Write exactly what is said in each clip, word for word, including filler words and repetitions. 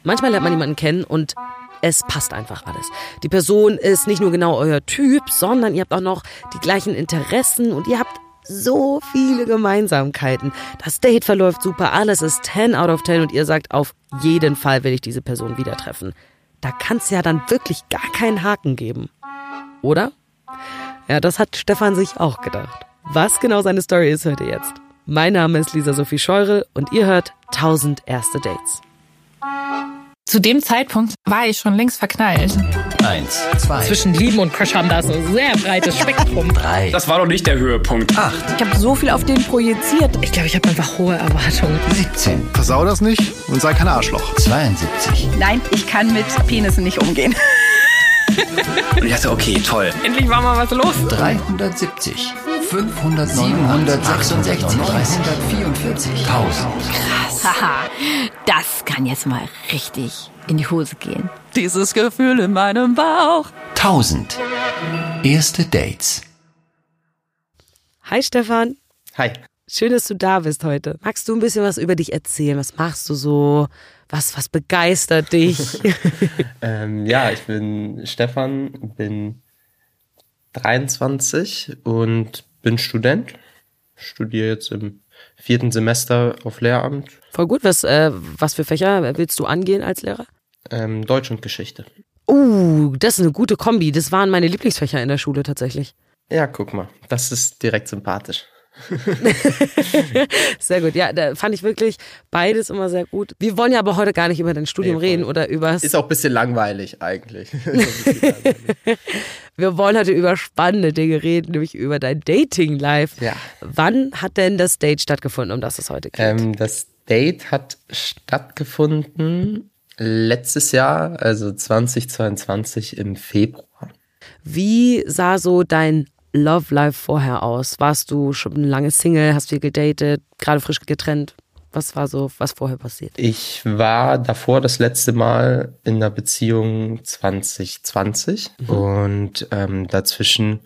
Manchmal lernt man jemanden kennen und es passt einfach alles. Die Person ist nicht nur genau euer Typ, sondern ihr habt auch noch die gleichen Interessen und ihr habt so viele Gemeinsamkeiten. Das Date verläuft super, alles ist zehn out of zehn und ihr sagt, auf jeden Fall will ich diese Person wieder treffen. Da kann es ja dann wirklich gar keinen Haken geben. Oder? Ja, das hat Stefan sich auch gedacht. Was genau seine Story ist, hört ihr jetzt. Mein Name ist Lisa Sophie Scheurel und ihr hört tausend erste Dates. Zu dem Zeitpunkt war ich schon längst verknallt. Eins, zwei. Zwischen Lieben und Crush haben da so ein sehr breites Spektrum. Drei. Das war doch nicht der Höhepunkt. Acht. Ich habe so viel auf den projiziert. Ich glaube, ich habe einfach hohe Erwartungen. siebzehn. Versau das nicht und sei kein Arschloch. zweiundsiebzig. Nein, ich kann mit Penissen nicht umgehen. Und ich dachte, okay, toll. Endlich war mal was los. dreihundertsiebzig. fünfhundert. siebenhundertsechsundsechzig. dreihundertvierundvierzig. tausend. Haha, das kann jetzt mal richtig in die Hose gehen. Dieses Gefühl in meinem Bauch. tausend. Erste Dates. Hi Stefan, Hi. schön, dass du da bist heute. Magst du ein bisschen was über dich erzählen? Was machst du so? Was, was begeistert dich? ähm, ja, ich bin Stefan, bin dreiundzwanzig und bin Student. Studiere jetzt im vierten Semester auf Lehramt. Voll gut. Was, äh, was für Fächer willst du angehen als Lehrer? Ähm, Deutsch und Geschichte. Uh, das ist eine gute Kombi. Das waren meine Lieblingsfächer in der Schule tatsächlich. Ja, guck mal, das ist direkt sympathisch. Sehr gut, ja, da fand ich wirklich beides immer sehr gut. Wir wollen ja aber heute gar nicht über dein Studium Nee, reden oder übers... Ist auch ein bisschen langweilig eigentlich. Wir wollen heute über spannende Dinge reden, nämlich über dein Dating-Life. Ja. Wann hat denn das Date stattgefunden, um das es heute geht? Ähm, das Date hat stattgefunden letztes Jahr, also zweitausendzweiundzwanzig im Februar. Wie sah so dein Love Life vorher aus? Warst du schon lange Single, hast viel gedatet, gerade frisch getrennt? Was war so, was vorher passiert? Ich war davor das letzte Mal in einer Beziehung zwanzig zwanzig mhm. und ähm, dazwischen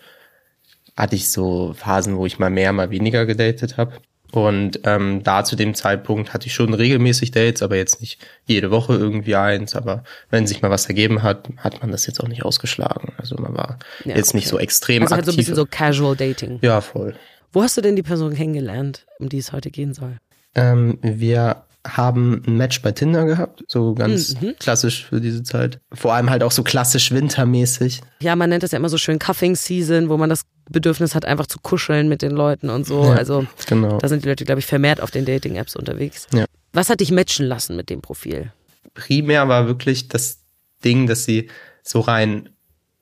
hatte ich so Phasen, wo ich mal mehr, mal weniger gedatet habe. Und ähm, da zu dem Zeitpunkt hatte ich schon regelmäßig Dates, aber jetzt nicht jede Woche irgendwie eins. Aber wenn sich mal was ergeben hat, hat man das jetzt auch nicht ausgeschlagen. Also man war ja, jetzt okay. nicht so extrem also aktiv. Also halt so ein bisschen so Casual Dating. Ja, voll. Wo hast du denn die Person kennengelernt, um die es heute gehen soll? Ähm, wir haben ein Match bei Tinder gehabt, so ganz mhm. klassisch für diese Zeit. Vor allem halt auch so klassisch wintermäßig. Ja, man nennt das ja immer so schön Cuffing Season, wo man das Bedürfnis hat, einfach zu kuscheln mit den Leuten und so. Ja, also genau. Da sind die Leute, glaube ich, vermehrt auf den Dating-Apps unterwegs. Ja. Was hat dich matchen lassen mit dem Profil? Primär war wirklich das Ding, dass sie so rein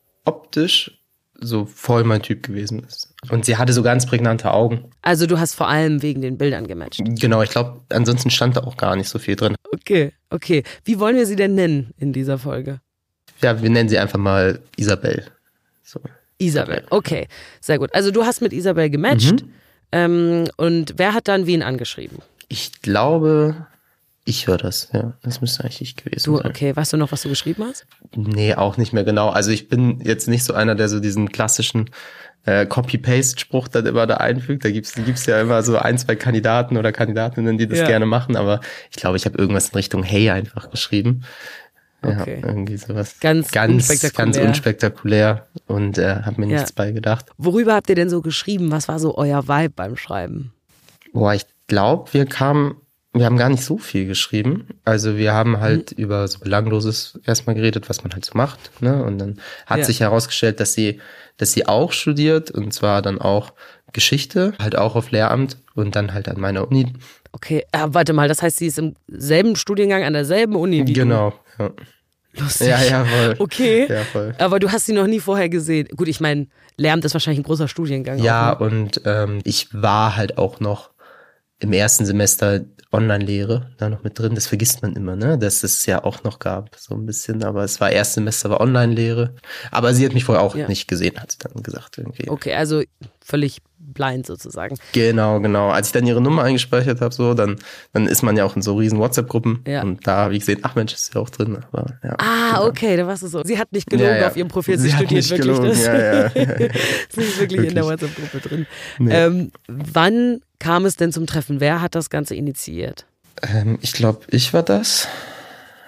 optisch so voll mein Typ gewesen ist. Und sie hatte so ganz prägnante Augen. Also du hast vor allem wegen den Bildern gematcht? Genau, ich glaube, ansonsten stand da auch gar nicht so viel drin. Okay, okay. Wie wollen wir sie denn nennen in dieser Folge? Ja, wir nennen sie einfach mal Isabel. So. Isabel, okay, sehr gut. Also du hast mit Isabel gematcht mhm. ähm, und wer hat dann wen angeschrieben? Ich glaube, ich höre das, ja. Das müsste eigentlich ich gewesen du, sein. Okay, weißt du noch, was du geschrieben hast? Nee, auch nicht mehr genau. Also ich bin jetzt nicht so einer, der so diesen klassischen äh, Copy-Paste-Spruch dann immer da einfügt. Da gibt's, gibt's ja immer so ein, zwei Kandidaten oder Kandidatinnen, die das ja. gerne machen. Aber ich glaube, ich habe irgendwas in Richtung Hey einfach geschrieben. Okay. Ja, irgendwie sowas. Ganz, ganz unspektakulär. Ganz unspektakulär und äh, habe mir ja. nichts bei gedacht. Worüber habt ihr denn so geschrieben? Was war so euer Vibe beim Schreiben? Boah, ich glaube, wir kamen, wir haben gar nicht so viel geschrieben. Also wir haben halt mhm. über so Belangloses erstmal geredet, was man halt so macht. Ne? Und dann hat ja. sich herausgestellt, dass sie, dass sie auch studiert und zwar dann auch Geschichte, halt auch auf Lehramt und dann halt an meiner Uni. Okay, äh, warte mal, das heißt, sie ist im selben Studiengang an derselben Uni wie Genau, du? Ja. Lustig. Ja, ja, voll. Okay, ja, voll. Aber du hast sie noch nie vorher gesehen. Gut, ich meine, Lehramt ist wahrscheinlich ein großer Studiengang. Ja, auch, ne? und ähm, ich war halt auch noch im ersten Semester Online-Lehre da noch mit drin. Das vergisst man immer, ne? Dass es ja auch noch gab, so ein bisschen. Aber es war erstes Semester war Online-Lehre. Aber sie hat mich vorher auch ja. nicht gesehen, hat sie dann gesagt irgendwie. Okay, also völlig blind sozusagen. Genau, genau. Als ich dann ihre Nummer eingespeichert habe, so, dann, dann ist man ja auch in so riesen WhatsApp-Gruppen. Ja. Und da habe ich gesehen, ach Mensch, ist ja auch drin. Aber, ja, ah, genau. okay, da warst du so. Sie hat nicht gelogen ja, ja. auf ihrem Profil, sie, sie studiert hat nicht wirklich gelogen. das. Ja, ja, ja, ja. Sie ist wirklich, wirklich in der WhatsApp-Gruppe drin. Nee. Ähm, wann kam es denn zum Treffen? Wer hat das Ganze initiiert? Ähm, ich glaube, ich war das.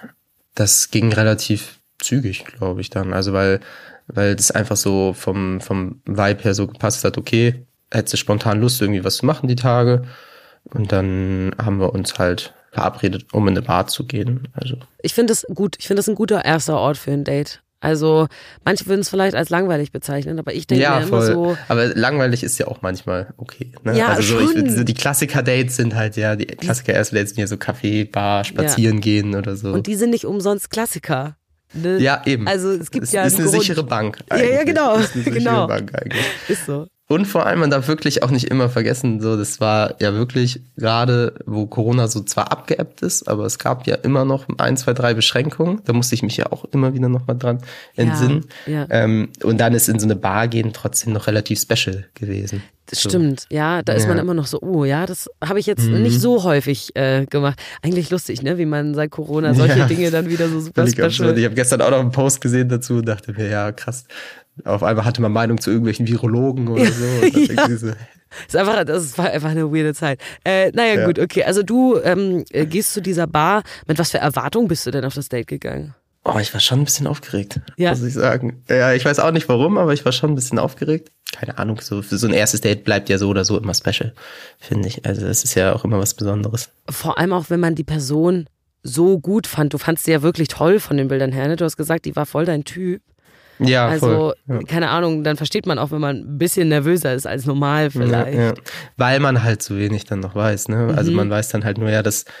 das ging relativ zügig, glaube ich dann. Also weil, weil das einfach so vom, vom Vibe her so gepasst hat, okay, hättest du spontan Lust, irgendwie was zu machen die Tage. Und dann haben wir uns halt verabredet, um in eine Bar zu gehen. Also Ich finde es gut. Ich finde es ein guter erster Ort für ein Date. Also manche würden es vielleicht als langweilig bezeichnen, aber ich denke ja, mir voll. immer so. Aber langweilig ist ja auch manchmal okay. Ne? Ja, also so, schon. ich, so die Klassiker-Dates sind halt ja, die Klassiker-Erste-Dates sind ja so Kaffee, Bar, spazieren ja. gehen oder so. Und die sind nicht umsonst Klassiker. Ne? Ja, eben. Also es gibt es ja ist eine Grund. sichere Bank. Eigentlich. Ja, ja, genau. Es ist eine sichere genau. Bank eigentlich. Ist so. Und vor allem, man darf wirklich auch nicht immer vergessen, so, das war ja wirklich gerade, wo Corona so zwar abgeebbt ist, aber es gab ja immer noch ein, zwei, drei Beschränkungen. Da musste ich mich ja auch immer wieder nochmal dran entsinnen. Ja, ja. Ähm, und dann ist in so eine Bar gehen trotzdem noch relativ special gewesen. Das so. Stimmt, ja, da ist Ja. man immer noch so, oh ja, das habe ich jetzt Mhm. nicht so häufig äh, gemacht. Eigentlich lustig, ne, wie man seit Corona solche Ja. Dinge dann wieder so super Völlig special. absurd. Ich habe gestern auch noch einen Post gesehen dazu und dachte mir, ja krass, auf einmal hatte man Meinung zu irgendwelchen Virologen oder so. Und dann Ja. denke ich so, Ist einfach, das war einfach eine weirde Zeit. Äh, naja, Ja. gut, okay. Also du ähm, äh, gehst zu dieser Bar. Mit was für Erwartungen bist du denn auf das Date gegangen? oh, ich war schon ein bisschen aufgeregt, Ja. muss ich sagen. Ja, ich weiß auch nicht warum, aber ich war schon ein bisschen aufgeregt. Keine Ahnung, so für so ein erstes Date bleibt ja so oder so immer special, finde ich. Also es ist ja auch immer was Besonderes. Vor allem auch, wenn man die Person so gut fand. Du fandst sie ja wirklich toll von den Bildern her. Ne? Du hast gesagt, die war voll dein Typ. Ja, Also, voll. Ja. keine Ahnung, dann versteht man auch, wenn man ein bisschen nervöser ist als normal vielleicht. Ja, ja. Weil man halt so wenig dann noch weiß, ne? Also Mhm. man weiß dann halt nur, ja, das,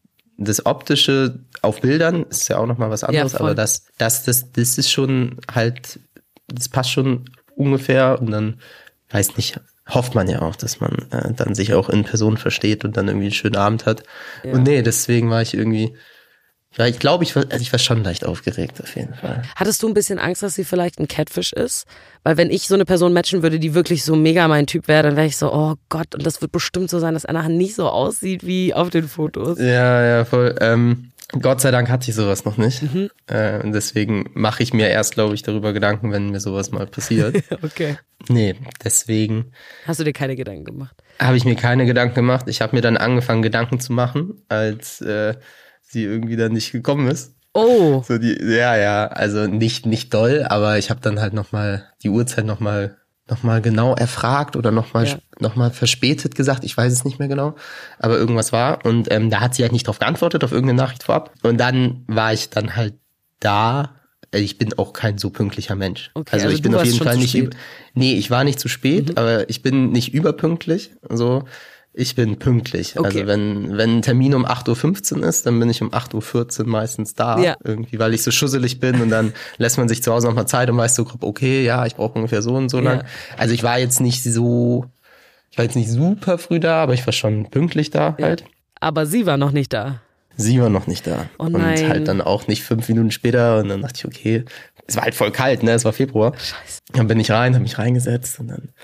das Optische auf Bildern ist ja auch nochmal was anderes, Ja, voll. aber das, das, das, das ist schon halt, das passt schon ungefähr und dann, weiß nicht, hofft man ja auch, dass man äh, dann sich auch in Person versteht und dann irgendwie einen schönen Abend hat. Ja. Und nee, deswegen war ich irgendwie, ja, ich glaube, ich war, also ich war schon leicht aufgeregt auf jeden Fall. Hattest du ein bisschen Angst, dass sie vielleicht ein Catfish ist? Weil wenn ich so eine Person matchen würde, die wirklich so mega mein Typ wäre, dann wäre ich so, oh Gott, und das wird bestimmt so sein, dass Anna nicht so aussieht wie auf den Fotos. Ja, ja, voll. Ähm, Gott sei Dank hatte ich sowas noch nicht. Mhm. Äh, und deswegen mache ich mir erst, glaube ich, darüber Gedanken, wenn mir sowas mal passiert. Okay. Nee, deswegen Hast du dir keine Gedanken gemacht? habe ich mir keine Gedanken gemacht. Ich habe mir dann angefangen, Gedanken zu machen, als äh, sie irgendwie dann nicht gekommen ist. Oh. So die, ja, ja, also nicht nicht doll, aber ich habe dann halt nochmal die Uhrzeit nochmal noch mal genau erfragt oder nochmal Ja. noch mal verspätet gesagt, ich weiß es nicht mehr genau, aber irgendwas war und ähm, da hat sie halt nicht drauf geantwortet, auf irgendeine Nachricht vorab und dann war ich dann halt da. Ich bin auch kein so pünktlicher Mensch. Okay, also, also ich du bin auf warst jeden schon Fall zu nicht spät. über, nee, ich war nicht zu spät, Mhm. aber ich bin nicht überpünktlich, so. Ich bin pünktlich. Okay. Also wenn, wenn ein Termin um acht Uhr fünfzehn ist, dann bin ich um acht Uhr vierzehn meistens da. Ja. Irgendwie, weil ich so schusselig bin und dann lässt man sich zu Hause noch mal Zeit und weiß so grob, okay, ja, ich brauche ungefähr so und so lang. Ja. Also ich war jetzt nicht so, ich war jetzt nicht super früh da, aber ich war schon pünktlich da Ja. halt. Aber sie war noch nicht da. Sie war noch nicht da. Oh nein. Und halt dann auch nicht fünf Minuten später und dann dachte ich, okay, es war halt voll kalt, ne, es war Februar. Scheiße. Dann bin ich rein, habe mich reingesetzt und dann,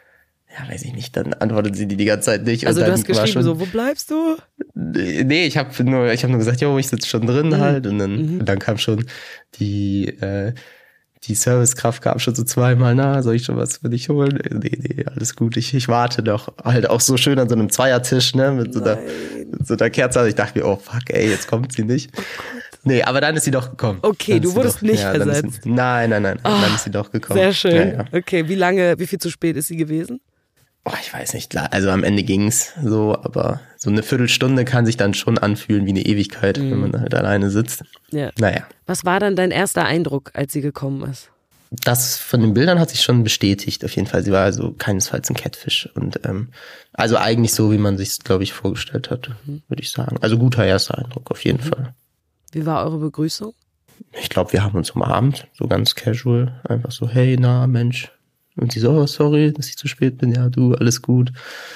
ja, weiß ich nicht, dann antwortet sie die die ganze Zeit nicht. Also und du dann hast war geschrieben schon, so, wo bleibst du? Nee, ich habe nur, ich habe nur gesagt, jo, ich sitze schon drin Mhm. halt und dann, Mhm. und dann kam schon die, äh, die Servicekraft kam schon so zweimal, na, soll ich schon was für dich holen? Nee, nee, alles gut, ich, ich warte doch. Halt auch so schön an so einem Zweiertisch, ne, mit so einer, mit so einer Kerze. Also ich dachte mir, oh fuck, ey, jetzt kommt sie nicht. Nee, aber dann ist sie doch gekommen. Okay, Dann du ist sie wurdest nicht dann ist versetzt. Sie, nein, nein, nein, Ah, dann ist sie doch gekommen. Sehr schön. Ja, ja. Okay, wie lange, wie viel zu spät ist sie gewesen? Oh, ich weiß nicht, klar. Also am Ende ging's so, aber so eine Viertelstunde kann sich dann schon anfühlen wie eine Ewigkeit, Mhm. wenn man halt alleine sitzt. Ja. Naja. Was war dann dein erster Eindruck, als sie gekommen ist? Das von den Bildern hat sich schon bestätigt, auf jeden Fall. Sie war also keinesfalls ein Catfish. Und ähm, also eigentlich so, wie man sich glaube ich, vorgestellt hat, Mhm. würde ich sagen. Also guter erster Eindruck, auf jeden Mhm. Fall. Wie war eure Begrüßung? Ich glaube, wir haben uns umarmt, so ganz casual. Einfach so, hey, na, Mensch. Und sie so, oh, sorry, dass ich zu spät bin. Ja, du, alles gut.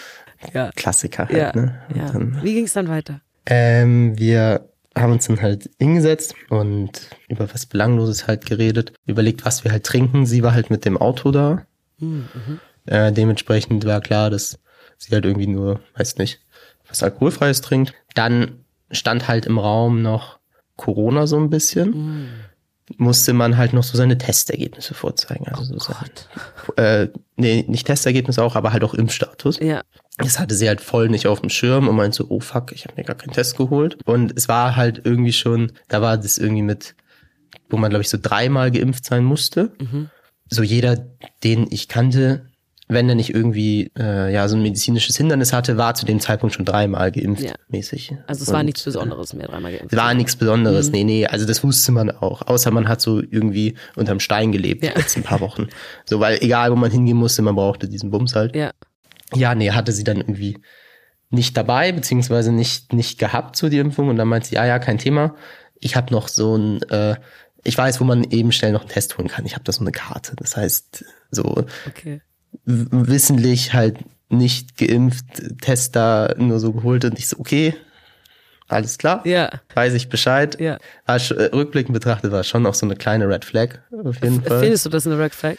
Ja. Klassiker halt, Ja. ne? Und ja. dann, Wie ging es dann weiter? Ähm, wir haben uns dann halt hingesetzt und über was Belangloses halt geredet, überlegt, was wir halt trinken. Sie war halt mit dem Auto da. Mhm. Äh, dementsprechend war klar, dass sie halt irgendwie nur, weiß nicht, was Alkoholfreies trinkt. Dann stand halt im Raum noch Corona so ein bisschen. Mhm. Musste man halt noch so seine Testergebnisse vorzeigen. Also Oh so sein, äh, nee, nicht Testergebnisse auch, aber halt auch Impfstatus. Ja. Das hatte sie halt voll nicht auf dem Schirm und meinte so, oh fuck, ich habe mir gar keinen Test geholt. Und es war halt irgendwie schon, da war das irgendwie mit, wo man glaube ich so dreimal geimpft sein musste. Mhm. So jeder, den ich kannte, wenn er nicht irgendwie äh, ja so ein medizinisches Hindernis hatte, war zu dem Zeitpunkt schon dreimal geimpft ja. mäßig. Also es und war nichts Besonderes mehr, dreimal geimpft. Es war nichts Besonderes, mhm. nee, nee, also das wusste man auch. Außer man hat so irgendwie unterm Stein gelebt ja. die letzten paar Wochen. So, weil egal, wo man hingehen musste, man brauchte diesen Bums halt. Ja. Ja, nee, hatte sie dann irgendwie nicht dabei, beziehungsweise nicht nicht gehabt, so die Impfung. Und dann meinte sie, ja, ja, kein Thema. Ich habe noch so ein, äh, ich weiß, wo man eben schnell noch einen Test holen kann. Ich habe da so eine Karte. Das heißt, so okay. w- wissentlich halt nicht geimpft, Test da nur so geholt und ich so, okay, alles klar. Ja. Weiß ich Bescheid. Ja. War, rückblickend betrachtet war schon auch so eine kleine Red Flag auf jeden F- Fall. Findest du das eine Red Flag?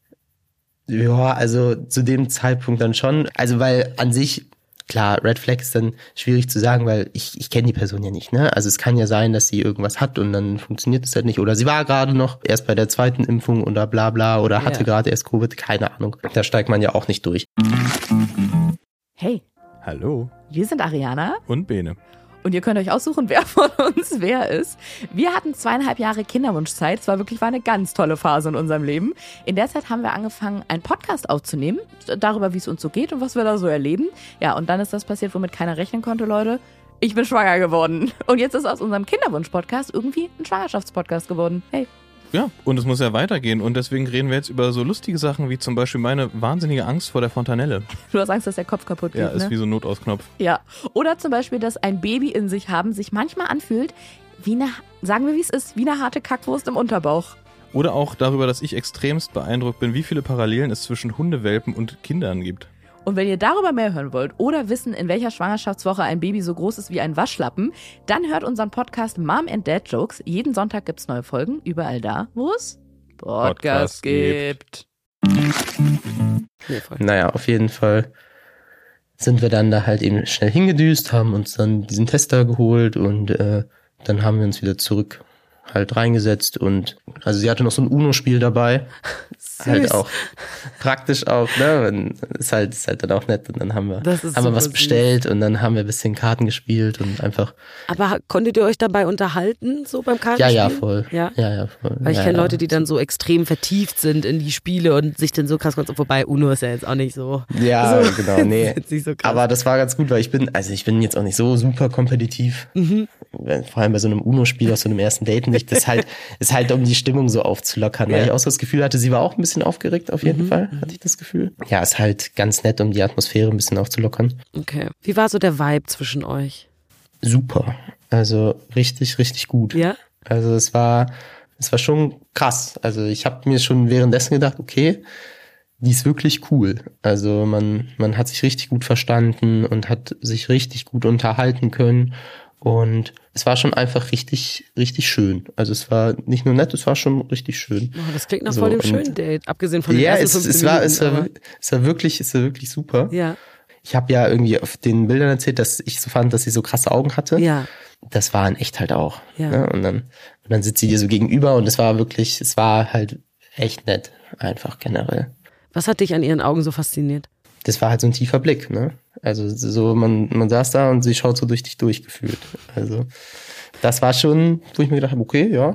Ja, also zu dem Zeitpunkt dann schon. Also weil an sich, klar, Red Flag ist dann schwierig zu sagen, weil ich ich kenne die Person ja nicht, ne? Also es kann ja sein, dass sie irgendwas hat und dann funktioniert es halt nicht. Oder sie war gerade noch erst bei der zweiten Impfung oder bla bla oder hatte ja. gerade erst Covid, keine Ahnung. Da steigt man ja auch nicht durch. Hey. Hallo. Wir sind Ariana. Und Bene. Und ihr könnt euch aussuchen, wer von uns wer ist. Wir hatten zweieinhalb Jahre Kinderwunschzeit. Es war wirklich war eine ganz tolle Phase in unserem Leben. In der Zeit haben wir angefangen, einen Podcast aufzunehmen, darüber, wie es uns so geht und was wir da so erleben. Ja, und dann ist das passiert, womit keiner rechnen konnte, Leute. Ich bin schwanger geworden. Und jetzt ist aus unserem Kinderwunsch-Podcast irgendwie ein Schwangerschaftspodcast geworden. Hey. Ja, und es muss ja weitergehen. Und deswegen reden wir jetzt über so lustige Sachen wie zum Beispiel meine wahnsinnige Angst vor der Fontanelle. Du hast Angst, dass der Kopf kaputt geht, Ja, ist ne? wie so ein Notausknopf. Ja, oder zum Beispiel, dass ein Baby in sich haben sich manchmal anfühlt wie eine, sagen wir wie es ist, wie eine harte Kackwurst im Unterbauch. Oder auch darüber, dass ich extremst beeindruckt bin, wie viele Parallelen es zwischen Hundewelpen und Kindern gibt. Und wenn ihr darüber mehr hören wollt oder wissen, in welcher Schwangerschaftswoche ein Baby so groß ist wie ein Waschlappen, dann hört unseren Podcast Mom and Dad Jokes. Jeden Sonntag gibt's neue Folgen, überall da, wo es Podcasts gibt. Naja, auf jeden Fall sind wir dann da halt eben schnell hingedüst, haben uns dann diesen Tester geholt und äh, dann haben wir uns wieder zurück halt reingesetzt und also sie hatte noch so ein Uno-Spiel dabei. Süß. Halt auch praktisch auch, ne? Ist halt, ist halt dann auch nett und dann haben wir, haben wir was süß. bestellt und dann haben wir ein bisschen Karten gespielt und einfach. Aber konntet ihr euch dabei unterhalten, so beim Kartenspiel? Ja, ja, voll. Ja, ja, ja voll. Weil ich ja, kenne ja. Leute, die dann so extrem vertieft sind in die Spiele und sich dann so krass konzentrieren. Wobei Uno ist ja jetzt auch nicht so. Ja, so, genau, nee. Nicht so krass. Aber das war ganz gut, weil ich bin, also ich bin jetzt auch nicht so super kompetitiv. Mhm. Vor allem bei so einem Uno-Spiel aus so einem ersten Date nicht. Das halt, ist halt, um die Stimmung so aufzulockern. Weil ja. ich auch so das Gefühl hatte, sie war auch ein bisschen aufgeregt, auf jeden mhm. Fall, hatte ich das Gefühl. Ja, ist halt ganz nett, um die Atmosphäre ein bisschen aufzulockern. Okay. Wie war so der Vibe zwischen euch? Super. Also richtig, richtig gut. Ja? Also es war, es war schon krass. Also ich habe mir schon währenddessen gedacht, okay, die ist wirklich cool. Also man, man hat sich richtig gut verstanden und hat sich richtig gut unterhalten können. Und es war schon einfach richtig, richtig schön. Also es war nicht nur nett, es war schon richtig schön. Oh, das klingt nach so, voll dem schönen Date, abgesehen von den ja, ersten es, fünf es war, Minuten. es war, es war wirklich, es war wirklich super. Ja. Ich habe ja irgendwie auf den Bildern erzählt, dass ich so fand, dass sie so krasse Augen hatte. Ja. Das war in echt halt auch. Ja. Ne? Und dann, und dann sitzt sie dir so gegenüber und es war wirklich, es war halt echt nett, einfach generell. Was hat dich an ihren Augen so fasziniert? Das war halt so ein tiefer Blick, ne? Also so, man, man saß da und sie schaut so durch dich durchgefühlt. Also das war schon, wo ich mir gedacht habe, okay, ja,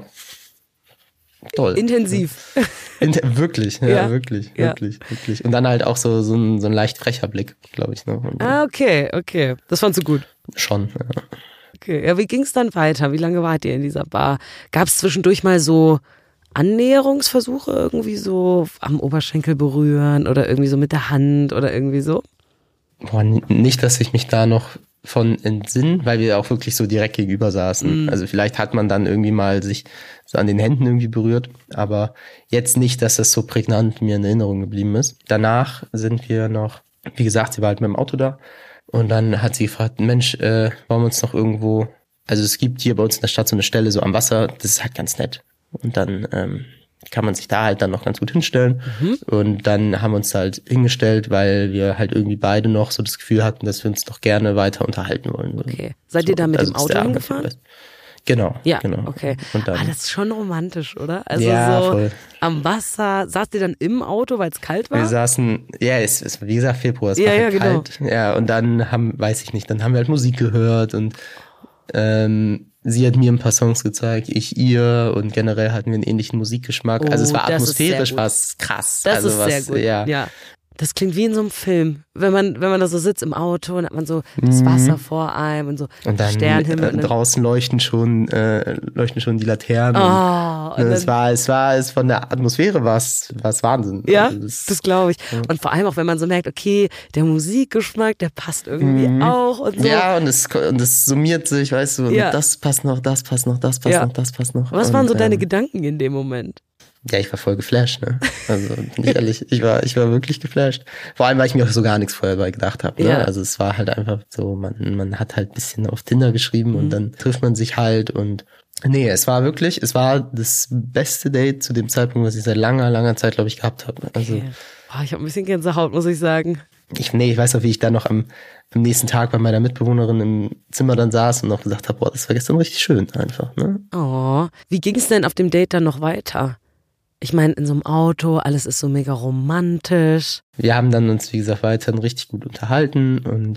toll. Intensiv. In, wirklich, ja, ja, wirklich, ja. wirklich, wirklich. Und dann halt auch so, so, ein, so ein leicht frecher Blick, glaube ich. Ne? Ah, okay, okay. Das fandst du gut? Schon, ja. Okay, ja, wie ging es dann weiter? Wie lange wart ihr in dieser Bar? Gab es zwischendurch mal so Annäherungsversuche, irgendwie so am Oberschenkel berühren oder irgendwie so mit der Hand oder irgendwie so? Boah, nicht, dass ich mich da noch von entsinnen, weil wir auch wirklich so direkt gegenüber saßen. Mm. Also vielleicht hat man dann irgendwie mal sich so an den Händen irgendwie berührt, aber jetzt nicht, dass das so prägnant mir in Erinnerung geblieben ist. Danach sind wir noch, wie gesagt, sie war halt mit dem Auto da und dann hat sie gefragt, Mensch, äh, wollen wir uns noch irgendwo, also es gibt hier bei uns in der Stadt so eine Stelle so am Wasser, das ist halt ganz nett. Und dann ähm, kann man sich da halt dann noch ganz gut hinstellen. Mhm. Und dann haben wir uns halt hingestellt, weil wir halt irgendwie beide noch so das Gefühl hatten, dass wir uns doch gerne weiter unterhalten wollen. Okay. Seid so, ihr da mit also dem Auto hingefahren? Genau, Ja, genau. okay. Und dann, ah, das ist schon romantisch, oder? Also ja, so voll. am Wasser. Saßt ihr dann im Auto, weil es kalt war? Wir saßen, ja, es ist, wie gesagt, Februar, es Ja, war ja, halt genau. kalt. Ja, und dann haben, weiß ich nicht, dann haben wir halt Musik gehört und ähm, sie hat mir ein paar Songs gezeigt, ich ihr, und generell hatten wir einen ähnlichen Musikgeschmack. Oh, also es war das ist sehr atmosphärisch, gut. war es krass. Das also ist was, sehr gut. Ja. Ja. Das klingt wie in so einem Film. Wenn man, wenn man da so sitzt im Auto und hat man so das Mhm. Wasser vor einem und so Und dann Sternhimmel. äh, und dann, draußen leuchten schon, äh, leuchten schon die Laternen. oh, und und es dann, war, es war, es von der Atmosphäre war es, war es Wahnsinn. ja, Also das, das, glaube ich. ja. Und vor allem auch, wenn man so merkt, okay, der Musikgeschmack, der passt irgendwie Mhm. auch und so. Ja, und es, und es summiert sich, weißt du, und Ja. das passt noch, das passt noch, das passt Ja. noch, das passt noch. Was und, waren so deine ähm, Gedanken in dem Moment? Ja, ich war voll geflasht, ne? Also, bin ich ehrlich, ich war, ich war wirklich geflasht. Vor allem, weil ich mir auch so gar nichts vorher dabei gedacht habe, ne? Ja. Also, es war halt einfach so, man, man hat halt ein bisschen auf Tinder geschrieben Mhm. und dann trifft man sich halt und, nee, es war wirklich, es war das beste Date zu dem Zeitpunkt, was ich seit langer, langer Zeit, glaube ich, gehabt habe. Also, Okay. Oh, ich habe ein bisschen Gänsehaut, muss ich sagen. ich, nee, ich weiß noch, wie ich dann noch am, am nächsten Tag bei meiner Mitbewohnerin im Zimmer dann saß und noch gesagt habe, boah, das war gestern richtig schön, einfach, ne? Oh, wie ging es denn auf dem Date dann noch weiter? Ich meine, in so einem Auto, alles ist so mega romantisch. Wir haben dann uns, wie gesagt, weiterhin richtig gut unterhalten und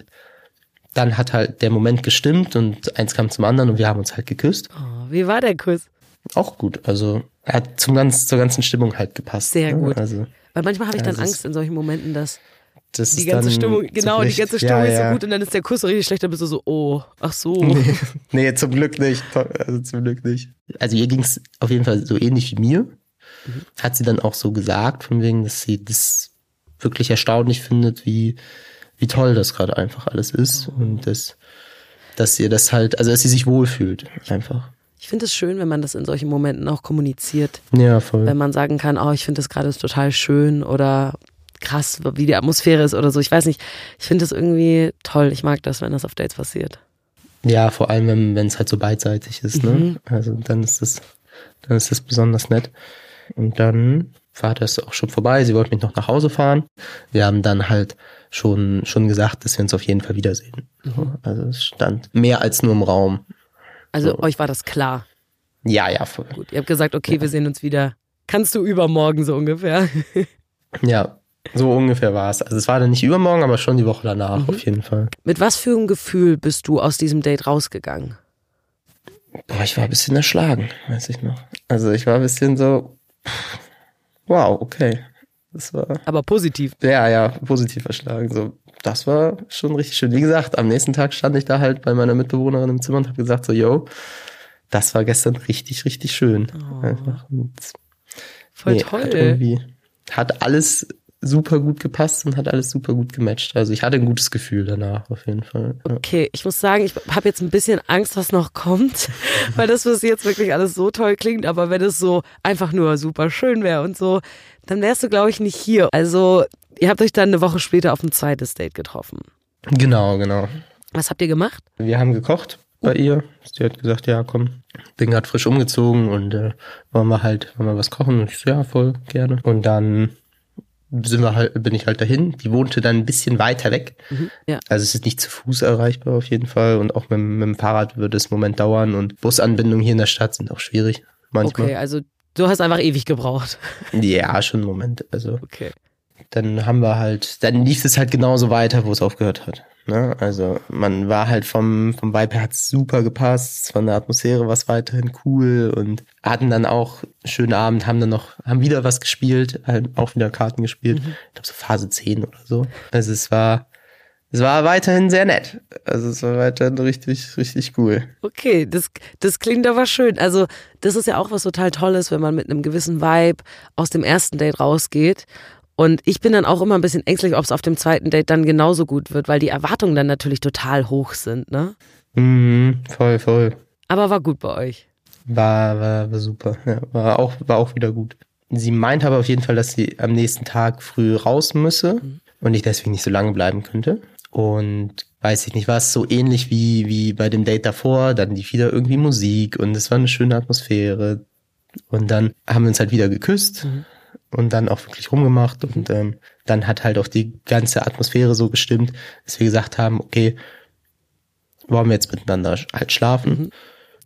dann hat halt der Moment gestimmt und eins kam zum anderen und wir haben uns halt geküsst. Oh, wie war der Kuss? Auch gut, also er hat zum ganz, zur ganzen Stimmung halt gepasst. Sehr ne? gut. Also Weil manchmal habe ich Ja, dann das ist- Angst in solchen Momenten, dass das die ist ganze dann Stimmung, genau, die zurecht- ganze Stimmung ja, ist so ja. gut und dann ist der Kuss so richtig schlecht, dann bist du so, oh, ach so. Nee, nee, zum Glück nicht. Also zum Glück nicht. Also ihr ging es auf jeden Fall so ähnlich wie mir. Hat sie dann auch so gesagt, von wegen, dass sie das wirklich erstaunlich findet, wie, wie toll das gerade einfach alles ist. Und dass, dass ihr das halt, also dass sie sich wohlfühlt, einfach. Ich finde es schön, wenn man das in solchen Momenten auch kommuniziert. Ja, voll. Wenn man sagen kann, oh, ich finde das gerade total schön oder krass, wie die Atmosphäre ist oder so. Ich weiß nicht, ich finde das irgendwie toll. Ich mag das, wenn das auf Dates passiert. Ja, vor allem, wenn wenn es halt so beidseitig ist, Mhm. ne? Also dann ist das, dann ist das besonders nett. Und dann war das auch schon vorbei. Sie wollte mich noch nach Hause fahren. Wir haben dann halt schon, schon gesagt, dass wir uns auf jeden Fall wiedersehen. Mhm. Also es stand mehr als nur im Raum. Also So. euch war das klar. Ja, ja, voll. Gut, ihr habt gesagt, okay, wir sehen uns wieder. Kannst du übermorgen so ungefähr? Ja, so ungefähr war es. Also es war dann nicht übermorgen, aber schon die Woche danach Mhm. auf jeden Fall. Mit was für einem Gefühl bist du aus diesem Date rausgegangen? Boah, ich war ein bisschen erschlagen, weiß ich noch. Also ich war ein bisschen so, wow, okay. Das war, Aber positiv. ja, ja, positiv erschlagen. So, das war schon richtig schön. Wie gesagt, am nächsten Tag stand ich da halt bei meiner Mitbewohnerin im Zimmer und habe gesagt so, yo, das war gestern richtig, richtig schön. Oh. Einfach. Und Voll nee, toll. Hat irgendwie, hat alles super gut gepasst und hat alles super gut gematcht. Also ich hatte ein gutes Gefühl danach auf jeden Fall. Ja. Okay, ich muss sagen, ich habe jetzt ein bisschen Angst, was noch kommt, weil das bis jetzt wirklich alles so toll klingt, aber wenn es so einfach nur super schön wäre und so, dann wärst du, glaube ich, nicht hier. Also ihr habt euch dann eine Woche später auf ein zweites Date getroffen. Genau, genau. Was habt ihr gemacht? Wir haben gekocht bei ihr. Sie hat gesagt, ja komm, bin gerade frisch umgezogen und äh, wollen wir halt, wollen wir was kochen? Und ich so, ja, voll gerne. Und dann sind wir halt, bin ich halt dahin. Die wohnte dann ein bisschen weiter weg. Mhm, ja. Also es ist nicht zu Fuß erreichbar auf jeden Fall. Und auch mit, mit dem Fahrrad würde es einen Moment dauern. Und Busanbindungen hier in der Stadt sind auch schwierig manchmal. Okay, also du hast einfach ewig gebraucht. Ja, schon einen Moment. Also Okay. dann haben wir halt, dann lief es halt genauso weiter, wo es aufgehört hat. Ne? Also man war halt vom, vom Vibe her, hat super gepasst, von der Atmosphäre war es weiterhin cool und hatten dann auch einen schönen Abend, haben dann noch, haben wieder was gespielt, halt auch wieder Karten gespielt, Mhm. ich glaube so Phase zehn oder so. Also es war, es war weiterhin sehr nett. Also es war weiterhin richtig, richtig cool. Okay, das, das klingt aber schön. Also das ist ja auch was total Tolles, wenn man mit einem gewissen Vibe aus dem ersten Date rausgeht. Und ich bin dann auch immer ein bisschen ängstlich, ob es auf dem zweiten Date dann genauso gut wird, weil die Erwartungen dann natürlich total hoch sind, ne? Mhm, voll, voll. Aber war gut bei euch. War, war, war super. Ja, war auch, war auch wieder gut. Sie meint aber auf jeden Fall, dass sie am nächsten Tag früh raus müsse Mhm. und ich deswegen nicht so lange bleiben könnte. Und weiß ich nicht, war es so ähnlich wie, wie bei dem Date davor. Dann lief wieder irgendwie Musik und es war eine schöne Atmosphäre. Und dann haben wir uns halt wieder geküsst. Mhm. Und dann auch wirklich rumgemacht und ähm, dann hat halt auch die ganze Atmosphäre so gestimmt, dass wir gesagt haben, okay, wollen wir jetzt miteinander halt schlafen? Mhm.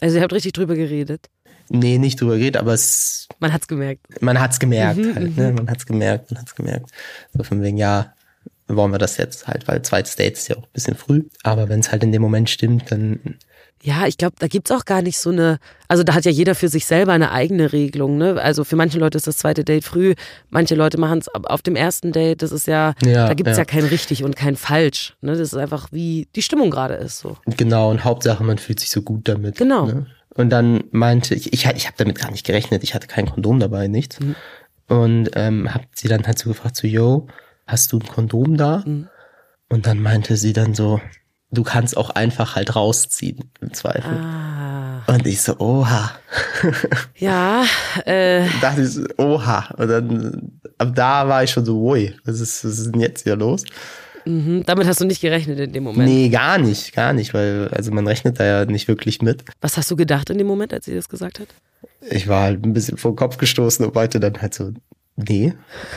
Also ihr habt richtig drüber geredet. Nee, nicht drüber geredet, aber es... Man hat's gemerkt. Man hat's gemerkt Mhm, halt, ne? Man hat's gemerkt, man hat's gemerkt. So von wegen, ja, wollen wir das jetzt halt, weil zweites Date ist ja auch ein bisschen früh. Aber wenn es halt in dem Moment stimmt, dann... Ja, ich glaube, da gibt's auch gar nicht so eine, also da hat ja jeder für sich selber eine eigene Regelung, ne? Also für manche Leute ist das zweite Date früh, manche Leute machen es auf dem ersten Date, das ist ja, Ja, da gibt's ja. ja. ja kein richtig und kein falsch, ne? Das ist einfach wie die Stimmung gerade ist so. Genau, und Hauptsache, man fühlt sich so gut damit. Genau. Ne? Und dann meinte ich, ich, ich habe damit gar nicht gerechnet, ich hatte kein Kondom dabei, nichts. Mhm. Und ähm, hab sie dann halt so gefragt, so, yo, hast du ein Kondom da? Mhm. Und dann meinte sie dann so, du kannst auch einfach halt rausziehen, im Zweifel. Ah. Und ich so, oha. Ja, äh. dachte ich so, oha. Und dann, ab da war ich schon so, ui, was ist, was ist denn jetzt hier los? Mhm. Damit hast du nicht gerechnet in dem Moment. Nee, gar nicht, gar nicht, weil, also man rechnet da ja nicht wirklich mit. Was hast du gedacht in dem Moment, als sie das gesagt hat? Ich war halt ein bisschen vor den Kopf gestoßen und meinte dann halt so, nee.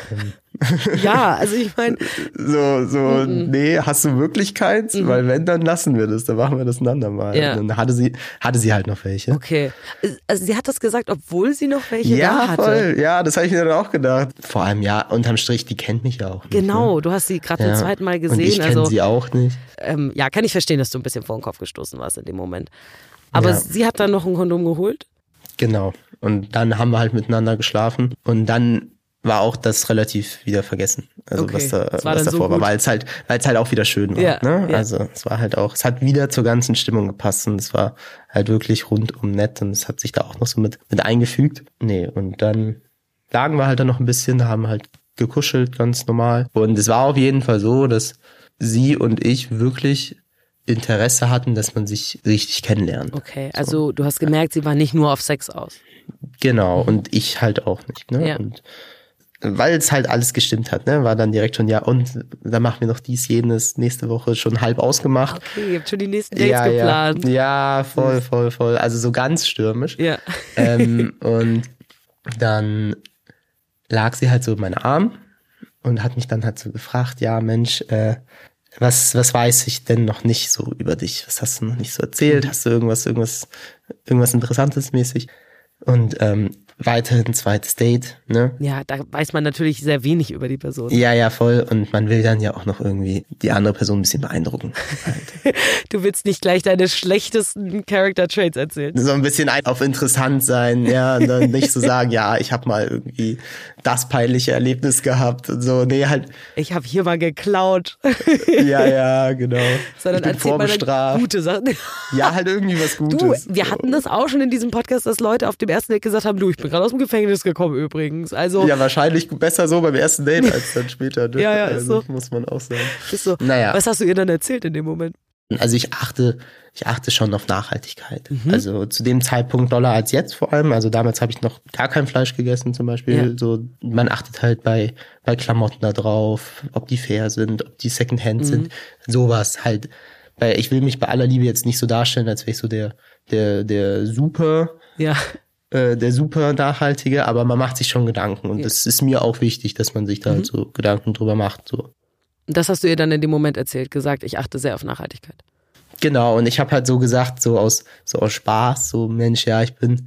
Ja, also ich meine. So, so, Mhm. nee, hast du wirklich keins? Mhm. Weil wenn, dann lassen wir das, dann machen wir das ein andermal. Ja. Und dann hatte sie, hatte sie halt noch welche. Okay. Also sie hat das gesagt, obwohl sie noch welche Ja, da hatte. voll. Ja, das habe ich mir dann auch gedacht. Vor allem, ja, unterm Strich, die kennt mich ja auch nicht. Genau, Ne? du hast sie gerade Ja. zum zweiten Mal gesehen. Und ich kenne also, sie auch nicht. Ähm, ja, kann ich verstehen, dass du ein bisschen vor den Kopf gestoßen warst in dem Moment. Aber Ja. sie hat dann noch ein Kondom geholt? Genau. Und dann haben wir halt miteinander geschlafen. Und dann war auch das relativ wieder vergessen. Also Okay. was da Das war was dann so davor war, gut. weil es halt, weil es halt auch wieder schön war. Ja, Ne? ja. Also es war halt auch, es hat wieder zur ganzen Stimmung gepasst und es war halt wirklich rundum nett und es hat sich da auch noch so mit, mit eingefügt. Nee, und dann lagen wir halt dann noch ein bisschen, haben halt gekuschelt, ganz normal. Und es war auf jeden Fall so, dass sie und ich wirklich Interesse hatten, dass man sich richtig kennenlernt. Okay, also du hast gemerkt, sie war nicht nur auf Sex aus. Genau, und ich halt auch nicht. Ne? Ja. Und weil es halt alles gestimmt hat, ne, war dann direkt schon, ja, und dann machen wir noch dies, jenes, nächste Woche schon halb ausgemacht. Okay, ihr habt schon die nächsten Dates ja, geplant. Ja, ja, voll, voll, voll. Also so ganz stürmisch. Ja. Ähm, und dann lag sie halt so in meinem Arm und hat mich dann halt so gefragt, ja, Mensch, äh, was, was weiß ich denn noch nicht so über dich? Was hast du noch nicht so erzählt? Hast du irgendwas, irgendwas, irgendwas Interessantes mäßig? Und ähm, weiterhin zweites Date, ne? Ja, da weiß man natürlich sehr wenig über die Person. Ja, ja, voll. Und man will dann ja auch noch irgendwie die andere Person ein bisschen beeindrucken. Du willst nicht gleich deine schlechtesten Character Traits erzählen. So ein bisschen auf interessant sein, ja, und dann nicht so sagen, ja, ich habe mal irgendwie das peinliche Erlebnis gehabt und so. Nee, halt. Ich habe hier mal geklaut. Ja, ja, genau. Sondern ich bin erzählt man dann vorbestraft. gute Sachen. Ja, halt irgendwie was Du, Gutes. wir hatten das auch schon in diesem Podcast, dass Leute auf dem ersten Date gesagt haben, du, ich bin gerade aus dem Gefängnis gekommen übrigens. Also Ja, wahrscheinlich besser so beim ersten Date als dann später. Ne? Ja, ja, ist also, so. Muss man auch sagen. ist so. Naja. Was hast du ihr dann erzählt in dem Moment? Also ich achte, ich achte schon auf Nachhaltigkeit. Mhm. Also zu dem Zeitpunkt doller als jetzt vor allem. Also damals habe ich noch gar kein Fleisch gegessen zum Beispiel. Ja. So, man achtet halt bei, bei Klamotten da drauf, ob die fair sind, ob die Secondhand Mhm. sind. Sowas halt. Weil ich will mich bei aller Liebe jetzt nicht so darstellen, als wäre ich so der, der, der super, Ja. äh, der super Nachhaltige, aber man macht sich schon Gedanken. Und Ja. das ist mir auch wichtig, dass man sich da halt Mhm. so Gedanken drüber macht. So. Das hast du ihr dann in dem Moment erzählt, gesagt, ich achte sehr auf Nachhaltigkeit. Genau, und ich habe halt so gesagt, so aus, so aus Spaß, so Mensch, ja, ich bin,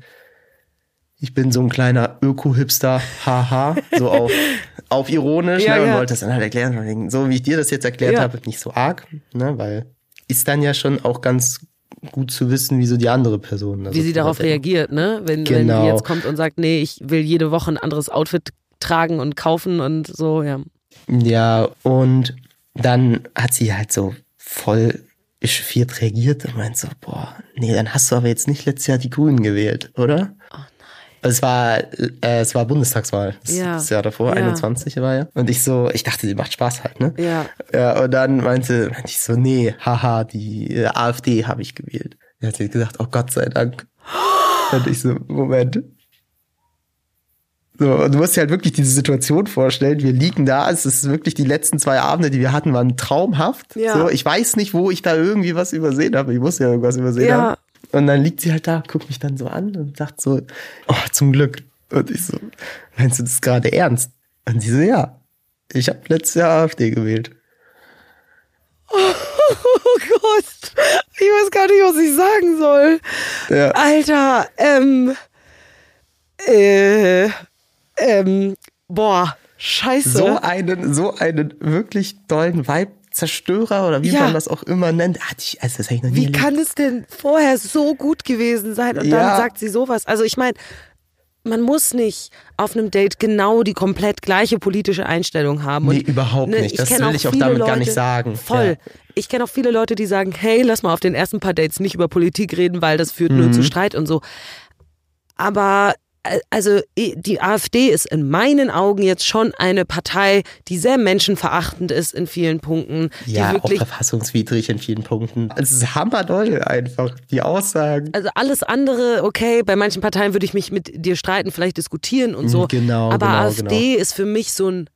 ich bin so ein kleiner Öko-Hipster, haha, so auf, auf ironisch, Ja, ne, und ja. wollte das dann halt erklären, von wegen, so wie ich dir das jetzt erklärt Ja. habe, nicht so arg, ne, weil ist dann ja schon auch ganz gut zu wissen, wie so die andere Person da Wie so sie drüber darauf denkt. reagiert, ne? Wenn, wenn Genau. die jetzt kommt und sagt, nee, ich will jede Woche ein anderes Outfit tragen und kaufen und so, ja. Ja, und dann hat sie halt so voll echauffiert reagiert und meint so, boah, nee, dann hast du aber jetzt nicht letztes Jahr die Grünen gewählt, oder? Oh nein. Es war, äh, es war Bundestagswahl. Das, Ja. das Jahr davor, Ja. einundzwanzig war ja. Und ich so, ich dachte, sie macht Spaß halt, ne? Ja. Ja, und dann meinte, meinte ich so, nee, haha, die äh, AfD habe ich gewählt. Er hat sie gesagt, oh Gott sei Dank. Und ich so, Moment. So, und du musst dir halt wirklich diese Situation vorstellen. Wir liegen da, es ist wirklich die letzten zwei Abende, die wir hatten, waren traumhaft. Ja. So, ich weiß nicht, wo ich da irgendwie was übersehen habe. Ich muss ja irgendwas übersehen Ja. haben. Und dann liegt sie halt da, guckt mich dann so an und sagt so, oh, zum Glück. Und ich so, meinst du das gerade ernst? Und sie so, ja, ich habe letztes Jahr AfD gewählt. Oh Gott. Ich weiß gar nicht, was ich sagen soll. Ja. Alter, ähm, äh, ähm, boah, scheiße. So einen, so einen wirklich dollen Vibe-Zerstörer oder wie Ja. man das auch immer nennt. Hatte ich, also das hab ich noch nie Wie erlebt. kann es denn vorher so gut gewesen sein und dann Ja. sagt sie sowas? Also ich meine, man muss nicht auf einem Date genau die komplett gleiche politische Einstellung haben. Nee, Und, überhaupt ne, nicht. Das kenn will ich auch viele damit Leute, gar nicht sagen. Voll. Ja. Ich kenne auch viele Leute, die sagen, hey, lass mal auf den ersten paar Dates nicht über Politik reden, weil das führt Mhm. nur zu Streit und so. Aber äh, also die AfD ist in meinen Augen jetzt schon eine Partei, die sehr menschenverachtend ist in vielen Punkten. Ja, die auch wirklich, verfassungswidrig in vielen Punkten. Es ist hammerdoll einfach, die Aussagen. Also alles andere, okay, bei manchen Parteien würde ich mich mit dir streiten, vielleicht diskutieren und so. Genau, Aber genau, AfD ist für mich so ein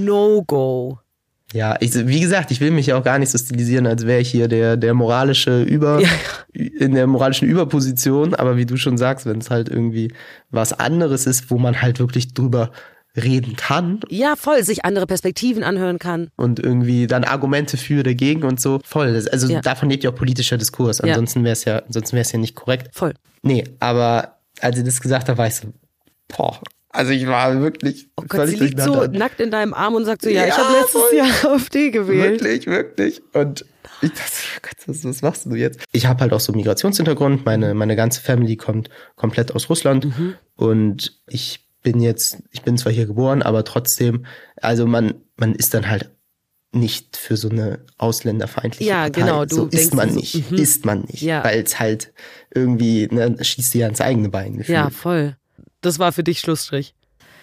No-Go. Ja, ich, wie gesagt, ich will mich ja auch gar nicht so stilisieren, als wäre ich hier der, der moralische Über, Ja. in der moralischen Überposition. Aber wie du schon sagst, wenn es halt irgendwie was anderes ist, wo man halt wirklich drüber reden kann Ja, voll, sich andere Perspektiven anhören kann. und irgendwie dann Argumente für, dagegen und so, voll. Das, also Ja. davon lebt ja auch politischer Diskurs. Ja. Ansonsten wäre es ja, ansonsten wäre es ja nicht korrekt. Voll. Nee, aber als sie das gesagt hat, war ich so, boah. Also ich war wirklich Oh Gott, sie liegt so durcheinander. nackt in deinem Arm und sagt so, ja, ich Ja, habe letztes voll. Jahr AfD gewählt. Wirklich, wirklich. Und ich dachte, oh Gott, was, was machst du jetzt? Ich habe halt auch so einen Migrationshintergrund. Meine, meine ganze Family kommt komplett aus Russland. Mhm. Und ich bin jetzt, ich bin zwar hier geboren, aber trotzdem, also man, man ist dann halt nicht für so eine ausländerfeindliche Ja, Partei. genau, du so denkst ist man so, nicht, mhm. ist man nicht. Ja. Weil es halt irgendwie, ne, schießt dir ja ins eigene Bein gefühlt. Ja, voll. Das war für dich Schlussstrich.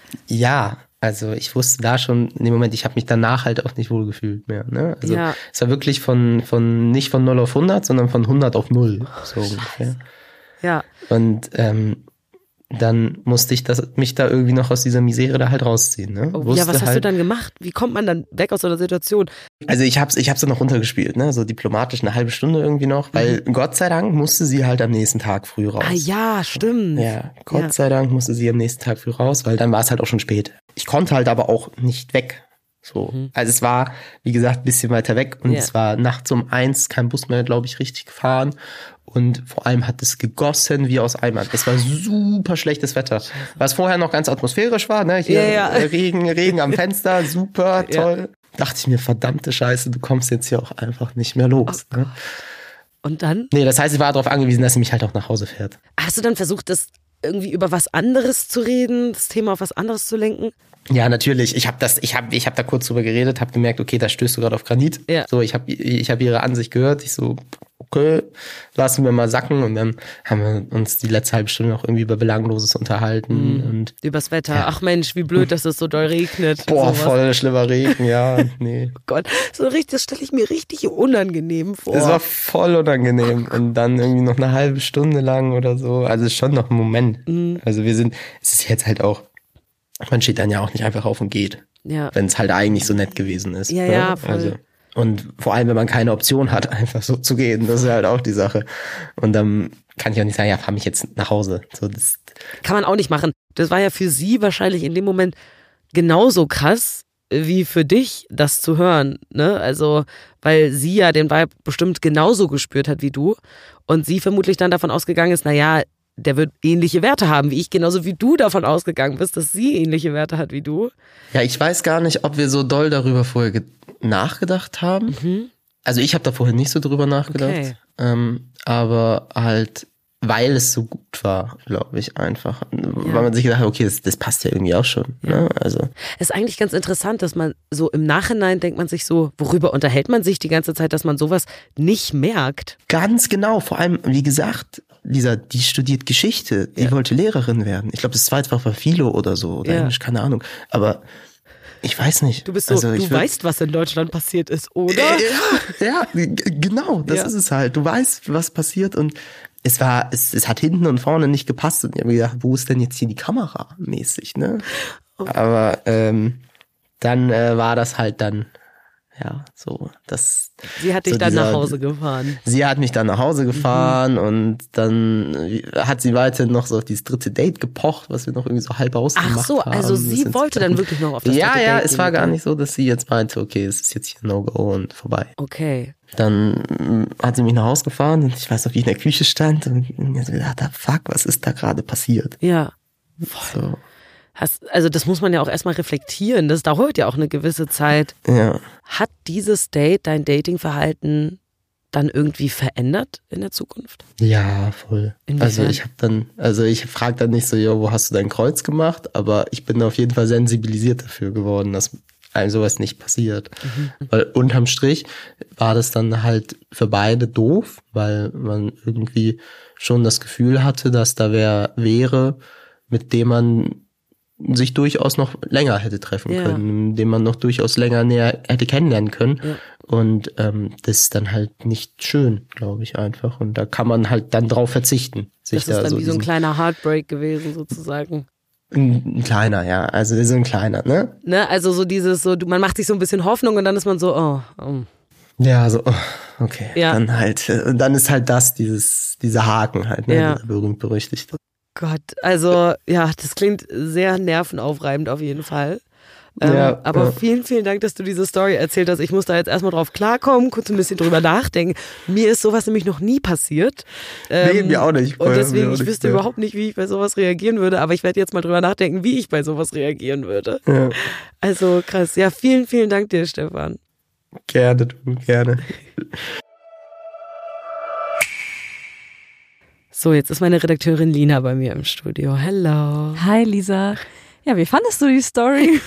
Ja, also ich wusste da schon in dem Moment, ich habe mich danach halt auch nicht wohl gefühlt mehr. Ne? Also Ja. es war wirklich von, von nicht von null auf hundert, sondern von hundert auf null. So ungefähr. Ja. Und ähm, dann musste ich das, mich da irgendwie noch aus dieser Misere da halt rausziehen. Ne? Oh, Wusste ja, was hast halt, du dann gemacht? Wie kommt man dann weg aus so einer Situation? Also ich hab's, ich hab's dann noch runtergespielt, ne? So diplomatisch eine halbe Stunde irgendwie noch, weil Gott sei Dank musste sie halt am nächsten Tag früh raus. Ah ja, stimmt. Ja, Gott Ja. sei Dank musste sie am nächsten Tag früh raus, weil dann war es halt auch schon spät. Ich konnte halt aber auch nicht weg. So. Also es war, wie gesagt, ein bisschen weiter weg und Ja. es war nachts um eins kein Bus mehr, glaube ich, richtig gefahren. Und vor allem hat es gegossen wie aus Eimern. Es war super schlechtes Wetter. Was vorher noch ganz atmosphärisch war, ne? Hier Ja, ja. äh, Regen, Regen am Fenster, super, Ja. toll. Dachte ich mir, verdammte Scheiße, du kommst jetzt hier auch einfach nicht mehr los. Oh ne? Und dann? Nee, das heißt, ich war darauf angewiesen, dass sie mich halt auch nach Hause fährt. Hast du dann versucht, das irgendwie über was anderes zu reden, das Thema auf was anderes zu lenken? Ja, natürlich. Ich habe das, ich habe, ich habe da kurz drüber geredet, habe gemerkt, okay, da stößt du gerade auf Granit. Ja. So, ich habe, ich habe ihre Ansicht gehört. Ich so, okay, lassen wir mal sacken. Und dann haben wir uns die letzte halbe Stunde noch irgendwie über Belangloses unterhalten Mhm. und Übers Wetter. Ja. Ach Mensch, wie blöd, dass es so doll regnet. boah, Sowas. voll schlimmer Regen. Ja, nee, Oh Gott, so richtig, das stelle ich mir richtig unangenehm vor. es war voll unangenehm. Und dann irgendwie noch eine halbe Stunde lang oder so. Also ist schon noch ein Moment. Mhm. Also wir sind, es ist jetzt halt auch, man steht dann ja auch nicht einfach auf und geht. Ja. Wenn es halt eigentlich so nett gewesen ist. Ja, ne? ja, voll. Also, und vor allem, wenn man keine Option hat, einfach so zu gehen, das ist halt auch die Sache. Und dann kann ich auch nicht sagen, ja, fahr mich jetzt nach Hause. So, das, Kann man auch nicht machen. Das war ja für sie wahrscheinlich in dem Moment genauso krass wie für dich, das zu hören. Ne? Also, weil sie ja den Vibe bestimmt genauso gespürt hat wie du. Und sie vermutlich dann davon ausgegangen ist, naja, der wird ähnliche Werte haben wie ich, genauso wie du davon ausgegangen bist, dass sie ähnliche Werte hat wie du. ja, ich weiß gar nicht, ob wir so doll darüber vorher ge- nachgedacht haben. Also ich habe da vorher nicht so drüber nachgedacht. Okay. Ähm, aber halt, weil es so gut war, glaube ich einfach. Weil man sich gedacht hat, okay, das, das passt ja irgendwie auch schon. Ne? Also Ist eigentlich ganz interessant, dass man so im Nachhinein denkt man sich so, worüber unterhält man sich die ganze Zeit, dass man sowas nicht merkt. ganz genau, vor allem, wie gesagt, Lisa, die studiert Geschichte, die Ja. wollte Lehrerin werden. Ich glaube, das Zweitfach war Philo oder so, oder Ja. Englisch, keine Ahnung. Aber ich weiß nicht. Du bist so, Also, ich du würd- weißt, was in Deutschland passiert ist, oder? Äh, ja, ja, g- genau, das Ja. ist es halt. Du weißt, was passiert und es war, es, es hat hinten und vorne nicht gepasst und ich habe gedacht, wo ist denn jetzt hier die Kamera mäßig, ne? Aber ähm, dann äh, war das halt dann, ja, so, das. Sie hat dich so dann dieser, nach Hause gefahren. Sie hat mich dann nach Hause gefahren mhm. und dann hat sie weiterhin noch so auf dieses dritte Date gepocht, was wir noch irgendwie so halb ausgemacht haben. Ach so, also haben. sie wollte dann wirklich noch auf das ja, dritte ja, Date es war gehen. gar nicht so, dass sie jetzt meinte, okay, es ist jetzt hier No-Go und vorbei. Okay. Dann hat sie mich nach Hause gefahren und ich weiß noch, wie ich in der Küche stand und mir so gedacht habe, fuck, was ist da gerade passiert? Ja, voll. So. Hast, also das muss man ja auch erstmal reflektieren, das dauert ja auch eine gewisse Zeit. Ja. Hat dieses Date dein Datingverhalten dann irgendwie verändert in der Zukunft? Ja, voll. Inwiefern? Also ich habe dann, also ich frage dann nicht so, jo, wo hast du dein Kreuz gemacht? Aber ich bin auf jeden Fall sensibilisiert dafür geworden, dass einem sowas nicht passiert. Mhm. Weil unterm Strich war das dann halt für beide doof, weil man irgendwie schon das Gefühl hatte, dass da wer wäre, mit dem man sich durchaus noch länger hätte treffen ja. können, den man noch durchaus länger näher hätte kennenlernen können. Ja. Und ähm, das ist dann halt nicht schön, glaube ich, einfach. Und da kann man halt dann drauf verzichten. Sich das ist da dann so wie so ein kleiner Heartbreak gewesen, sozusagen. Ein, ein kleiner, ja. Also so ein kleiner, ne? Ne, also so dieses, so man macht sich so ein bisschen Hoffnung und dann ist man so, oh, oh. Ja, so, oh, okay. Ja. Dann halt, und dann ist halt das, dieses, dieser Haken halt, ne? Ja. Dieser berühmt-berüchtigte. Gott, also ja, das klingt sehr nervenaufreibend auf jeden Fall. Ähm, ja, aber ja. vielen, vielen Dank, dass du diese Story erzählt hast. Ich muss da jetzt erstmal drauf klarkommen, kurz ein bisschen drüber nachdenken. Mir ist sowas nämlich noch nie passiert. Ähm, nee, mir auch nicht. Und deswegen, auch ich nicht wüsste mehr. überhaupt nicht, wie ich bei sowas reagieren würde, aber ich werde jetzt mal drüber nachdenken, wie ich bei sowas reagieren würde. Ja. Also krass. Ja, vielen, vielen Dank dir, Stefan. Gerne, du, gerne. So, jetzt ist meine Redakteurin Lina bei mir im Studio. Hello. Hi Lisa. Ja, wie fandest du die Story?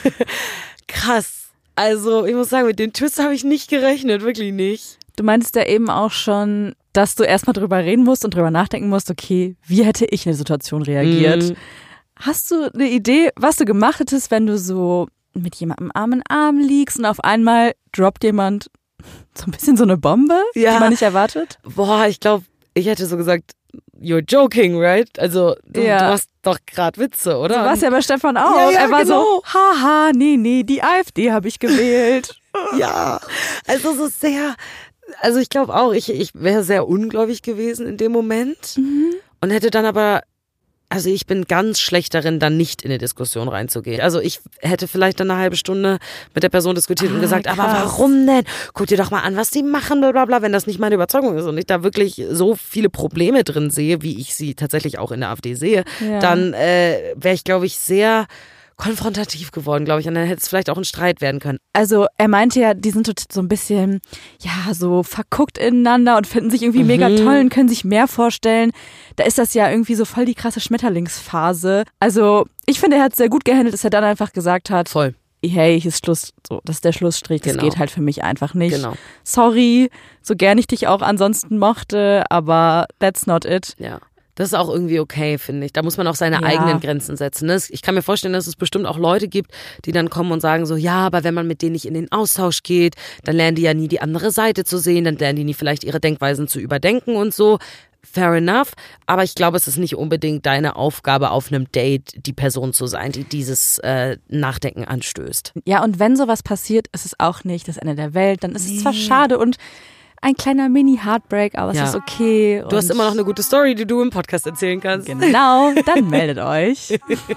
Krass. Also, ich muss sagen, mit dem Twist habe ich nicht gerechnet, wirklich nicht. Du meintest ja eben auch schon, dass du erstmal drüber reden musst und drüber nachdenken musst, okay, wie hätte ich in der Situation reagiert? Mhm. Hast du eine Idee, was du gemacht hättest, wenn du so mit jemandem Arm in Arm liegst und auf einmal droppt jemand so ein bisschen so eine Bombe, Ja. die man nicht erwartet? Boah, ich glaube, ich hätte so gesagt, you're joking, right? Also, du, Ja. du machst doch gerade Witze, oder? So war es ja bei Stefan auch. Ja, ja, er war genau. so, haha, nee, nee, die AfD habe ich gewählt. Ja, also so sehr, also ich glaube auch, ich, ich wäre sehr ungläubig gewesen in dem Moment Mhm. und hätte dann aber, also ich bin ganz schlecht darin, dann nicht in eine Diskussion reinzugehen. Also ich hätte vielleicht dann eine halbe Stunde mit der Person diskutiert Ah, und gesagt, krass. aber warum denn? Guck dir doch mal an, was die machen, bla bla bla, wenn das nicht meine Überzeugung ist und ich da wirklich so viele Probleme drin sehe, wie ich sie tatsächlich auch in der AfD sehe, Ja. dann äh, wäre ich, glaube ich, sehr konfrontativ geworden, glaube ich. Und dann hätte es vielleicht auch ein Streit werden können. Also er meinte ja, die sind so ein bisschen, ja, so verguckt ineinander und finden sich irgendwie Mhm. mega toll und können sich mehr vorstellen. Da ist das ja irgendwie so voll die krasse Schmetterlingsphase. Also ich finde, er hat es sehr gut gehandelt, dass er dann einfach gesagt hat, Voll. hey, hier ist Schluss, so, das ist der Schlussstrich, das Genau. geht halt für mich einfach nicht. Genau. Sorry, so gern ich dich auch ansonsten mochte, aber that's not it. Ja. Das ist auch irgendwie okay, finde ich. Da muss man auch seine Ja. eigenen Grenzen setzen. Ne? Ich kann mir vorstellen, dass es bestimmt auch Leute gibt, die dann kommen und sagen so, ja, aber wenn man mit denen nicht in den Austausch geht, dann lernen die ja nie die andere Seite zu sehen, dann lernen die nie vielleicht ihre Denkweisen zu überdenken und so. Fair enough. Aber ich glaube, es ist nicht unbedingt deine Aufgabe auf einem Date, die Person zu sein, die dieses äh, Nachdenken anstößt. Ja, und wenn sowas passiert, ist es auch nicht das Ende der Welt. Dann ist es zwar schade und ein kleiner Mini-Heartbreak, aber Ja. es ist okay. Du hast immer noch eine gute Story, die du im Podcast erzählen kannst. Genau, dann meldet euch.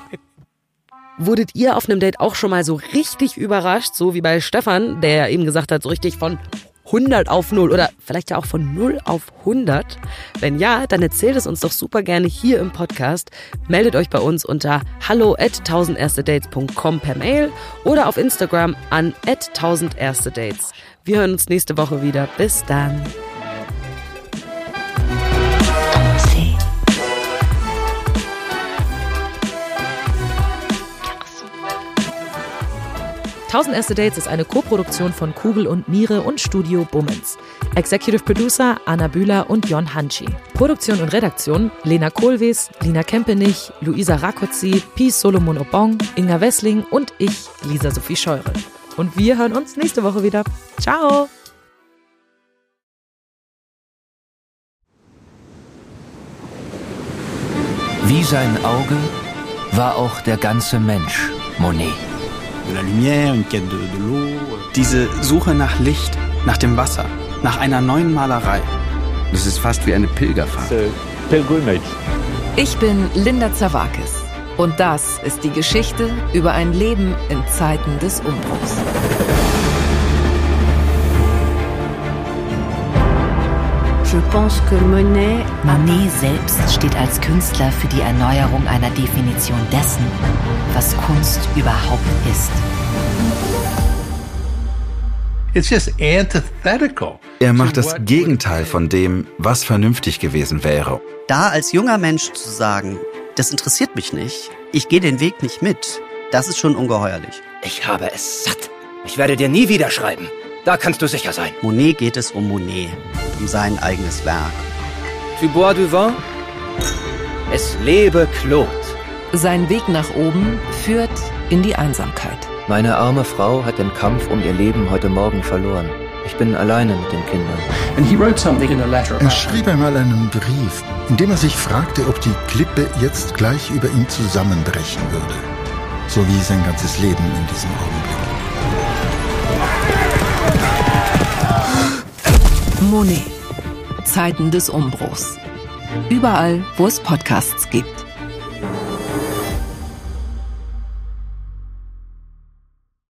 Wurdet ihr auf einem Date auch schon mal so richtig überrascht, so wie bei Stefan, der eben gesagt hat, so richtig von hundert auf null oder vielleicht ja auch von null auf hundert? Wenn ja, dann erzählt es uns doch super gerne hier im Podcast. Meldet euch bei uns unter hallo at tausend erste dates punkt com per Mail oder auf Instagram an at tausend erste dates. Wir hören uns nächste Woche wieder. Bis dann. tausend erste Dates ist eine Koproduktion von Kugel und Niere und Studio Bummens. Executive Producer Anna Bühler und Jon Hanschi. Produktion und Redaktion Lena Kohlwees, Lina Kempenich, Luisa Rakotzi, Pi Solomon Obong, Inga Wessling und ich, Lisa Sophie Scheure. Und wir hören uns nächste Woche wieder. Ciao! Wie sein Auge war auch der ganze Mensch Monet. Diese Suche nach Licht, nach dem Wasser, nach einer neuen Malerei. Das ist fast wie eine Pilgerfahrt. Ich bin Linda Zerwakis und das ist die Geschichte über ein Leben in Zeiten des Umbruchs. Monet selbst steht als Künstler für die Erneuerung einer Definition dessen, was Kunst überhaupt ist. It's just antithetical. Er macht das Gegenteil von dem, was vernünftig gewesen wäre. Da als junger Mensch zu sagen, das interessiert mich nicht, ich gehe den Weg nicht mit, das ist schon ungeheuerlich. Ich habe es satt. Ich werde dir nie wieder schreiben. Da kannst du sicher sein. Monet geht es um Monet, um sein eigenes Werk. Tu bois du vin? Es lebe Claude. Sein Weg nach oben führt in die Einsamkeit. Meine arme Frau hat den Kampf um ihr Leben heute Morgen verloren. Ich bin alleine mit den Kindern. Er schrieb einmal einen Brief, in dem er sich fragte, ob die Klippe jetzt gleich über ihn zusammenbrechen würde. So wie sein ganzes Leben in diesem Augenblick. Monet. Zeiten des Umbruchs. Überall, wo es Podcasts gibt.